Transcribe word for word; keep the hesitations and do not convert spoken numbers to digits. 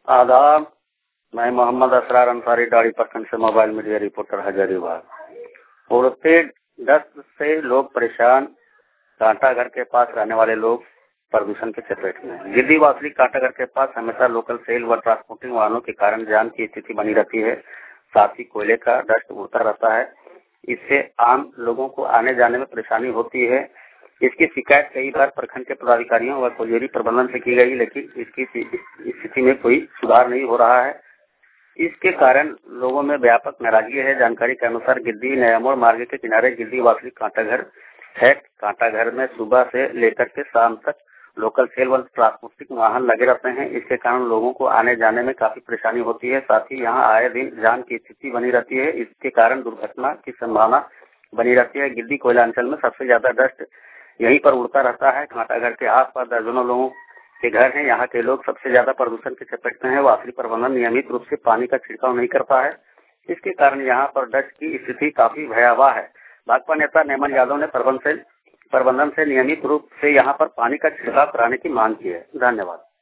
आदाब। मैं मोहम्मद असरार अंसारी दाढ़ी प्रखंड से मोबाइल मीडिया रिपोर्टर हजारीबाग। उड़ते दस्त से लोग परेशान, कांटा घर के पास रहने वाले लोग प्रदूषण के चपेट में। गिद्दी वासली कांटा घर के पास हमेशा लोकल सेल व ट्रांसपोर्टिंग वाहनों के कारण जाम की स्थिति बनी रहती है। साथ ही कोयले का डस्ट उड़ता रहता है। इससे आम लोगों को आने जाने में परेशानी होती है। इसकी शिकायत कई बार प्रखंड के पदाधिकारियों व कोयलेरी प्रबंधन से की गई, लेकिन इसकी स्थिति में कोई सुधार नहीं हो रहा है। इसके कारण लोगों में व्यापक नाराजगी है। जानकारी के अनुसार गिद्दी नयामोड़ मार्ग के किनारे गिद्दी वासली कांटा घर है। कांटा घर में सुबह से लेकर के शाम तक लोकल सेल व ट्रांसपोर्टिंग वाहन लगे रहते हैं। इसके कारण लोगों को आने जाने में काफी परेशानी होती है। साथ ही यहाँ आए दिन जाम की स्थिति बनी रहती है। इसके कारण दुर्घटना की संभावना बनी रहती है। गिद्दी कोयला अंचल में सबसे ज्यादा डस्ट यहीं पर उड़ता रहता है। कांटा घर के आसपास दर्जनों लोगों के घर हैं। यहाँ के लोग सबसे ज्यादा प्रदूषण के चपेट में है। वासली प्रबंधन नियमित रूप से पानी का छिड़काव नहीं करता है। इसके कारण यहाँ पर डस्ट की स्थिति काफी भयावह है। भाजपा नेता नेमन यादव ने प्रबंधन से प्रबंधन से नियमित रूप से यहाँ पर पानी का छिड़काव कराने की मांग की है। धन्यवाद।